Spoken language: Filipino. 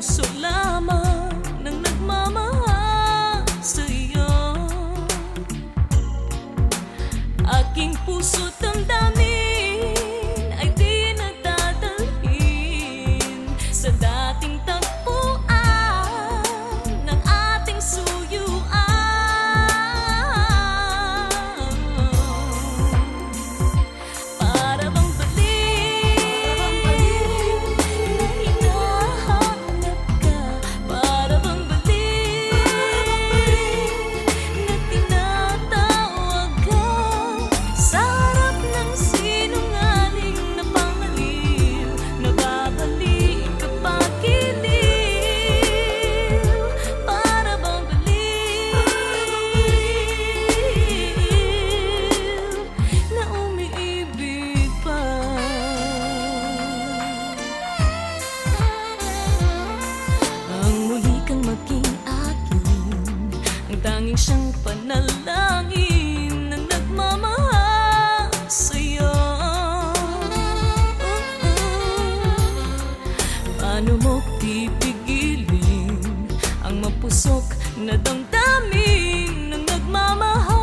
puso lamang ng nagmamahal sa'yo. Aking puso't damdamin ay di nagdadalhin sa dating tagpuan ng ating suyuan. Para bang balik na hinahanap ka, para bang balik na tinatawag ka, sa harap ng sinungaling na pangaliw, nababalik ka pagiliw. Para bang balik na umiibig pa. Ang muli kang maging akin, ang tanging siyang panalangin ng nagmamahal sa'yo. Paano mo pipigilin ang mapusok na damdamin ng nagmamahal